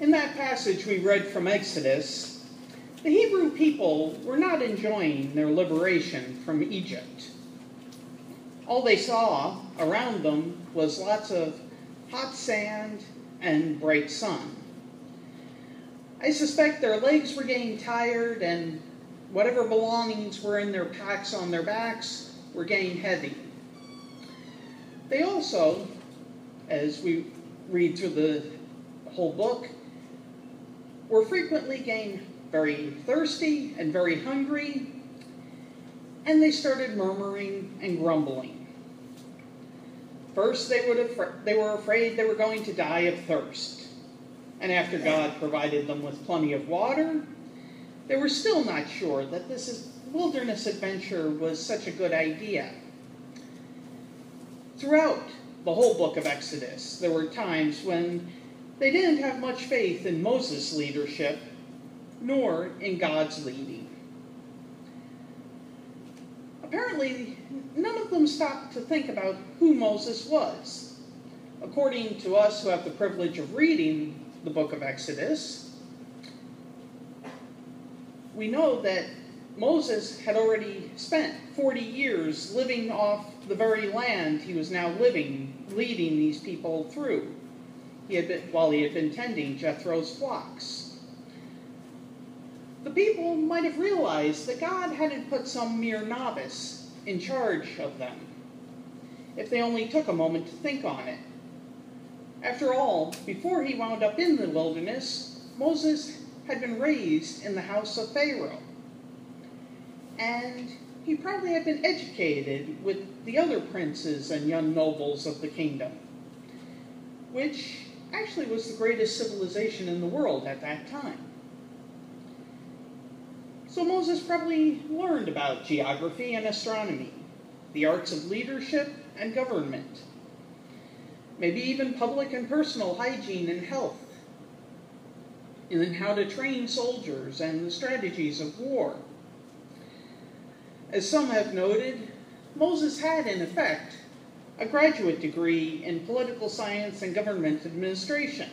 In that passage we read from Exodus, the Hebrew people were not enjoying their liberation from Egypt. All they saw around them was lots of hot sand and bright sun. I suspect their legs were getting tired, and whatever belongings were in their packs on their backs were getting heavy. They also, as we read through the whole book, were frequently getting very thirsty and very hungry, and they started murmuring and grumbling. First, they were afraid they were going to die of thirst, and after God provided them with plenty of water, they were still not sure that this wilderness adventure was such a good idea. Throughout the whole book of Exodus, there were times when they didn't have much faith in Moses' leadership, nor in God's leading. Apparently, none of them stopped to think about who Moses was. According to us who have the privilege of reading the book of Exodus, we know that Moses had already spent 40 years living off the very land he was now leading these people through, while he had been tending Jethro's flocks. The people might have realized that God hadn't put some mere novice in charge of them, if they only took a moment to think on it. After all, before he wound up in the wilderness, Moses had been raised in the house of Pharaoh, and he probably had been educated with the other princes and young nobles of the kingdom, which actually was the greatest civilization in the world at that time. So Moses probably learned about geography and astronomy, the arts of leadership and government, maybe even public and personal hygiene and health, and then how to train soldiers and the strategies of war. As some have noted, Moses had, in effect, a graduate degree in political science and government administration.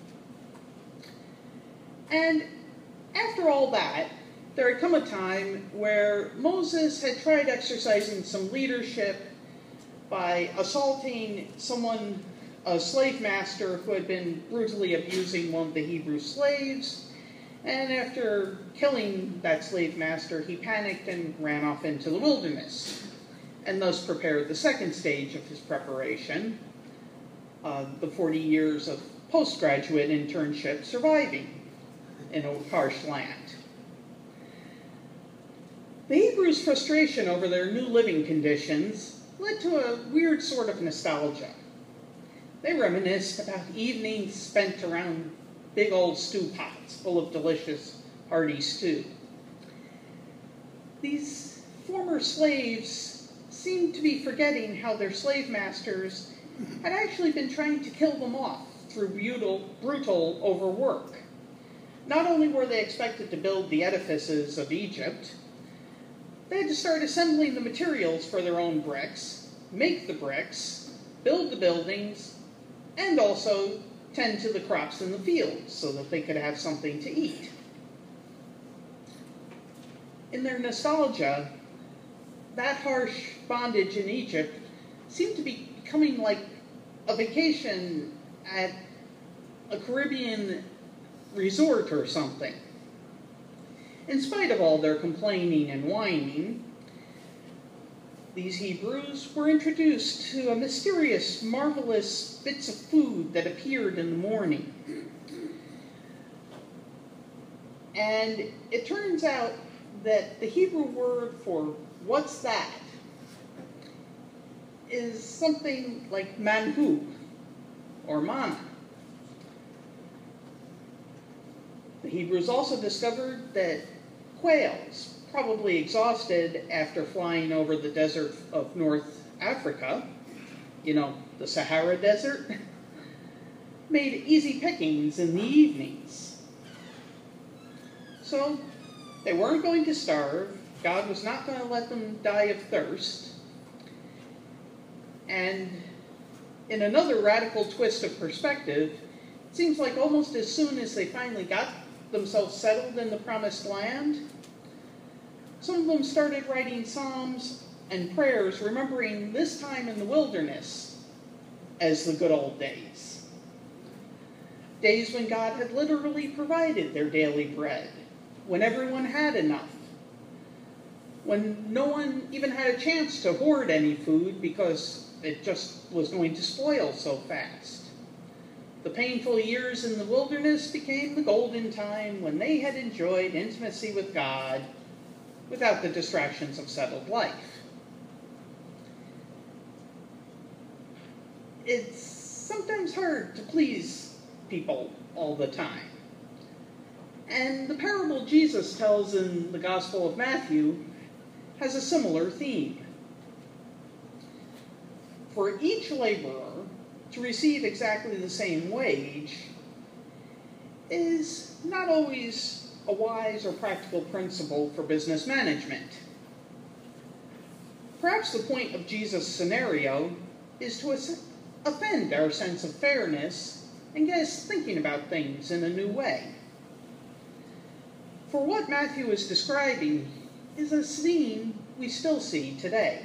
And after all that, there had come a time where Moses had tried exercising some leadership by assaulting a slave master who had been brutally abusing one of the Hebrew slaves. And after killing that slave master, he panicked and ran off into the wilderness, and thus prepared the second stage of his preparation, the 40 years of postgraduate internship surviving in a harsh land. The Hebrews' frustration over their new living conditions led to a weird sort of nostalgia. They reminisced about evenings spent around big old stew pots full of delicious, hearty stew. These former slaves seemed to be forgetting how their slave masters had actually been trying to kill them off through brutal overwork. Not only were they expected to build the edifices of Egypt, they had to start assembling the materials for their own bricks, make the bricks, build the buildings, and also tend to the crops in the fields so that they could have something to eat. In their nostalgia, that harsh bondage in Egypt seemed to be becoming like a vacation at a Caribbean resort or something. In spite of all their complaining and whining, these Hebrews were introduced to a mysterious, marvelous bits of food that appeared in the morning. And it turns out that the Hebrew word for "what's that" is something like manhu, or manna. The Hebrews also discovered that quails, probably exhausted after flying over the desert of North Africa, the Sahara Desert, made easy pickings in the evenings. So they weren't going to starve. God was not going to let them die of thirst. And in another radical twist of perspective, It seems like almost as soon as they finally got themselves settled in the promised land, some of them started writing psalms and prayers, remembering this time in the wilderness as the good old days. Days when God had literally provided their daily bread, when everyone had enough, when no one even had a chance to hoard any food because it just was going to spoil so fast. The painful years in the wilderness became the golden time when they had enjoyed intimacy with God without the distractions of settled life. It's sometimes hard to please people all the time. And the parable Jesus tells in the Gospel of Matthew has a similar theme. For each laborer to receive exactly the same wage is not always a wise or practical principle for business management. Perhaps the point of Jesus' scenario is to offend our sense of fairness and get us thinking about things in a new way. For what Matthew is describing is a scene we still see today.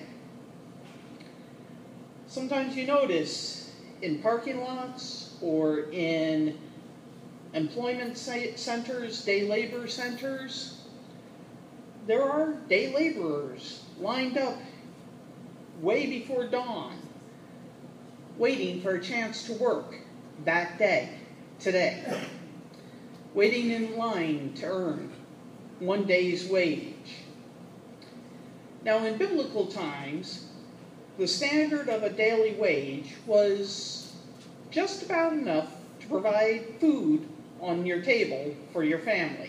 Sometimes you notice in parking lots or in employment centers, day labor centers, there are day laborers lined up way before dawn, waiting for a chance to work that day, today, waiting in line to earn one day's wage. Now, in biblical times, the standard of a daily wage was just about enough to provide food on your table for your family.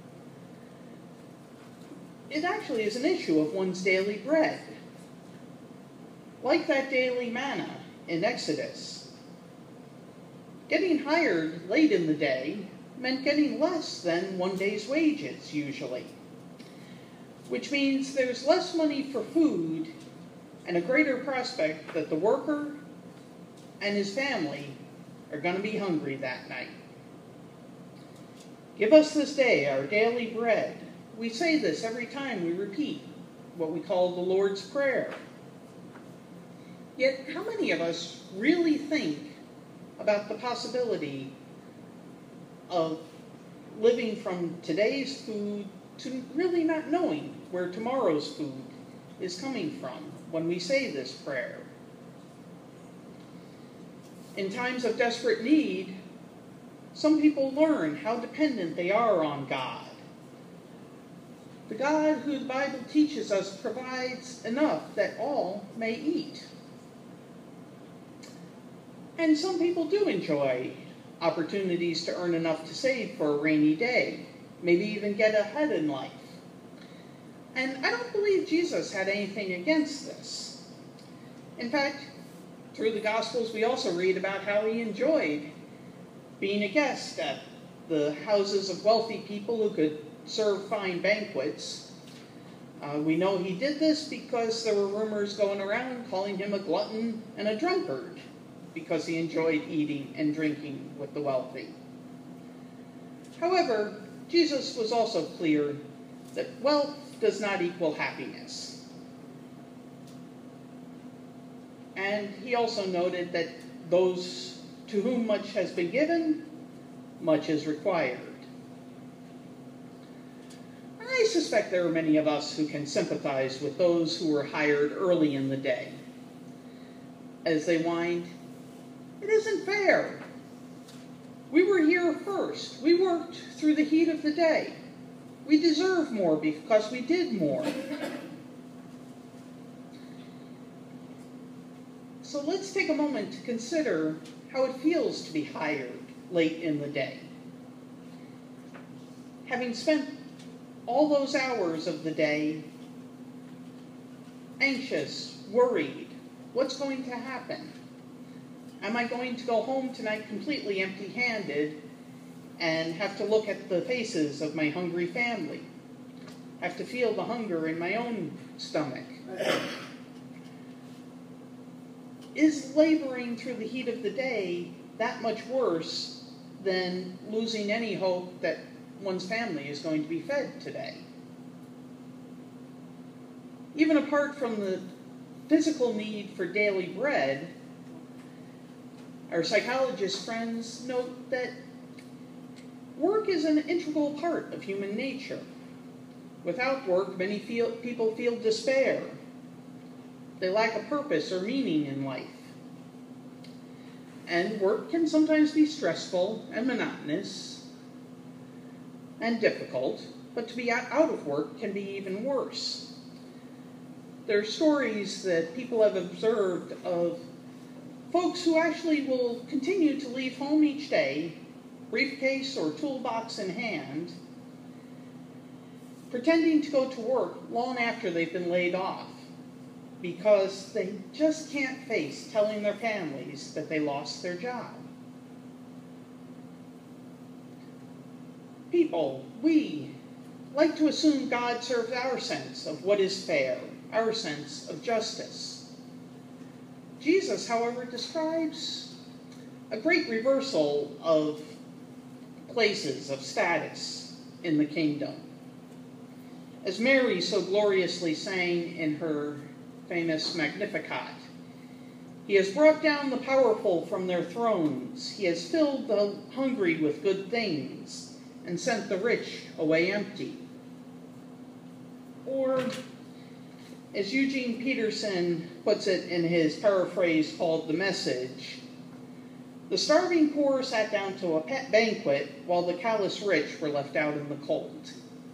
It actually is an issue of one's daily bread. Like that daily manna in Exodus, getting hired late in the day meant getting less than one day's wages usually, which means there's less money for food and a greater prospect that the worker and his family are going to be hungry that night. Give us this day our daily bread. We say this every time we repeat what we call the Lord's Prayer. Yet, how many of us really think about the possibility of living from today's food to really not knowing where tomorrow's food is coming from when we say this prayer? In times of desperate need, some people learn how dependent they are on God. The God who the Bible teaches us provides enough that all may eat. And some people do enjoy opportunities to earn enough to save for a rainy day, maybe even get ahead in life. And I don't believe Jesus had anything against this. In fact, through the Gospels, we also read about how he enjoyed being a guest at the houses of wealthy people who could serve fine banquets. We know he did this because there were rumors going around calling him a glutton and a drunkard because he enjoyed eating and drinking with the wealthy. However, Jesus was also clear that wealth does not equal happiness. And he also noted that those to whom much has been given, much is required. I suspect there are many of us who can sympathize with those who were hired early in the day, as they whined, "It isn't fair. We were here first. We worked through the heat of the day. We deserve more because we did more." So let's take a moment to consider how it feels to be hired late in the day. Having spent all those hours of the day anxious, worried, what's going to happen? Am I going to go home tonight completely empty-handed and have to look at the faces of my hungry family? Have to feel the hunger in my own stomach? Is laboring through the heat of the day that much worse than losing any hope that one's family is going to be fed today. Even apart from the physical need for daily bread, our psychologist friends note that work is an integral part of human nature. Without work, many people feel despair. They lack a purpose or meaning in life. And work can sometimes be stressful and monotonous and difficult, but to be out of work can be even worse. There are stories that people have observed of folks who actually will continue to leave home each day, briefcase or toolbox in hand, pretending to go to work long after they've been laid off, because they just can't face telling their families that they lost their job. People, we like to assume God serves our sense of what is fair, our sense of justice. Jesus, however, describes a great reversal of places of status in the kingdom. As Mary so gloriously sang in her famous Magnificat, "He has brought down the powerful from their thrones. He has filled the hungry with good things and sent the rich away empty." Or, as Eugene Peterson puts it in his paraphrase called The Message, "The starving poor sat down to a pet banquet while the callous rich were left out in the cold."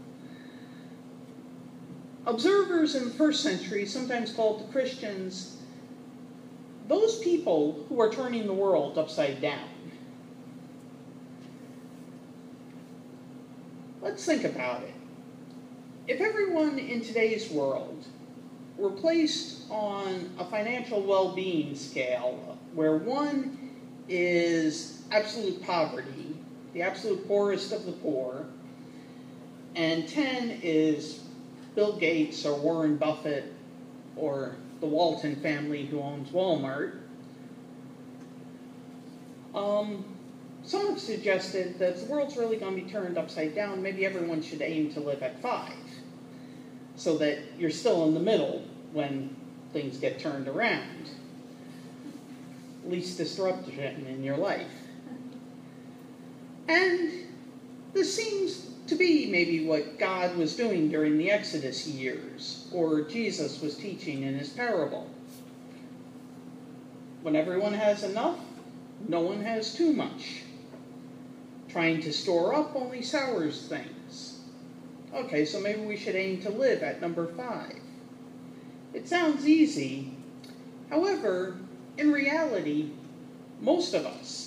Observers in the first century sometimes called the Christians those people who are turning the world upside down. Let's think about it. If everyone in today's world were placed on a financial well-being scale where 1 is absolute poverty, the absolute poorest of the poor, and 10 is Bill Gates or Warren Buffett or the Walton family who owns Walmart, some have suggested that if the world's really going to be turned upside down, maybe everyone should aim to live at 5, so that you're still in the middle when things get turned around. Least disruption in your life. And this seems to be maybe what God was doing during the Exodus years, or Jesus was teaching in his parable. When everyone has enough, no one has too much. Trying to store up only sours things. Okay, so maybe we should aim to live at number 5. It sounds easy. However, in reality, most of us,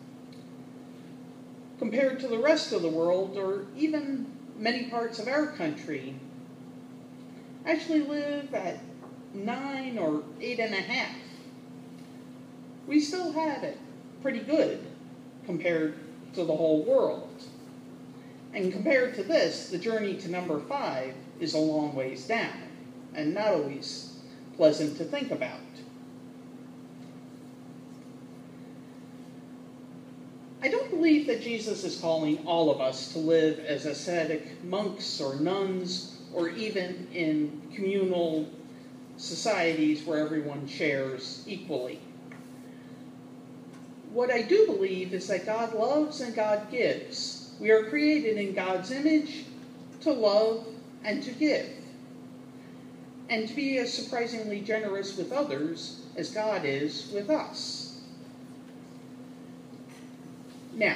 compared to the rest of the world, or even many parts of our country, actually live at 9 or 8.5. We still have it pretty good compared to the whole world. And compared to this, the journey to number 5 is a long ways down, and not always pleasant to think about. I don't believe that Jesus is calling all of us to live as ascetic monks or nuns, or even in communal societies where everyone shares equally. What I do believe is that God loves and God gives. We are created in God's image to love and to give, and to be as surprisingly generous with others as God is with us. Now,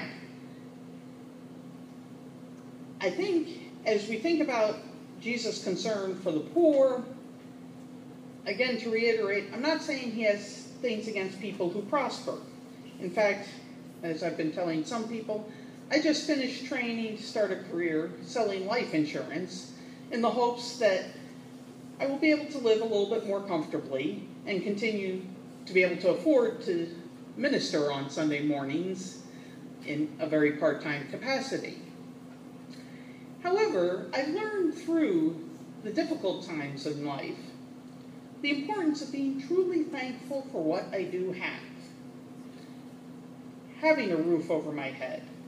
I think as we think about Jesus' concern for the poor, again, to reiterate, I'm not saying he has things against people who prosper. In fact, as I've been telling some people, I just finished training to start a career selling life insurance in the hopes that I will be able to live a little bit more comfortably and continue to be able to afford to minister on Sunday mornings in a very part-time capacity. However, I've learned through the difficult times in life the importance of being truly thankful for what I do have. Having a roof over my head,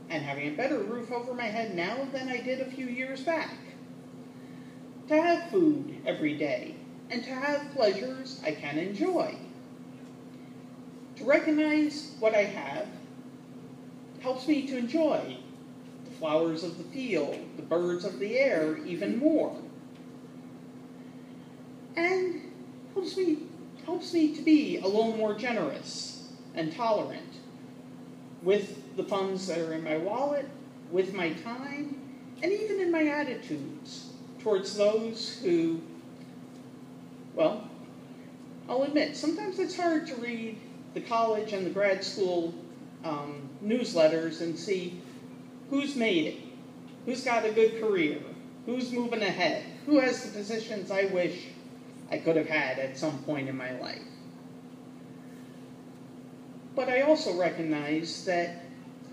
and having a better roof over my head now than I did a few years back. To have food every day, and to have pleasures I can enjoy. To recognize what I have helps me to enjoy the flowers of the field, the birds of the air even more. And helps me to be a little more generous and tolerant with the funds that are in my wallet, with my time, and even in my attitudes towards those who, well, I'll admit, sometimes it's hard to read the college and the grad school newsletters and see who's made it, who's got a good career, who's moving ahead, who has the positions I wish I could have had at some point in my life. But I also recognize that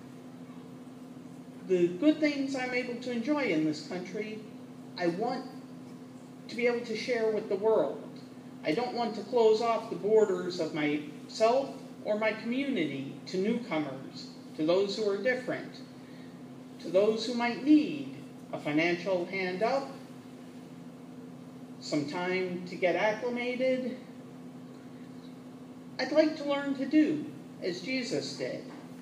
the good things I'm able to enjoy in this country, I want to be able to share with the world. I don't want to close off the borders of myself or my community to newcomers, to those who are different, to those who might need a financial hand up, some time to get acclimated. I'd like to learn to do as Jesus did.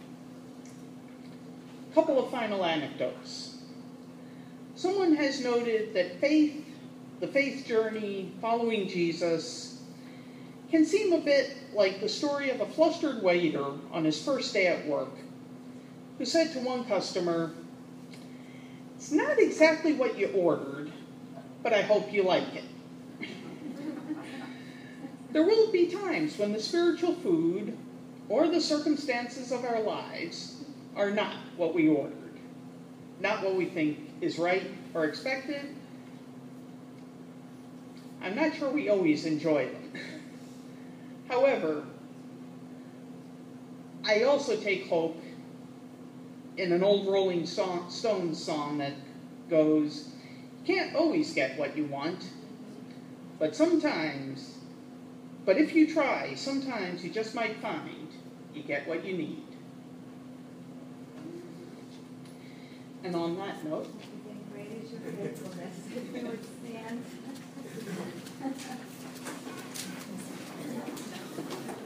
A couple of final anecdotes. Someone has noted that the faith journey following Jesus, can seem a bit like the story of a flustered waiter on his first day at work, who said to one customer, "It's not exactly what you ordered, but I hope you like it." There will be times when the spiritual food or the circumstances of our lives are not what we ordered, not what we think is right or expected. I'm not sure we always enjoy them. However, I also take hope in an old Rolling Stones song that goes, "You can't always get what you want, but if you try, sometimes you just might find you get what you need." And on that note, Great is your faithfulness. If you would stand.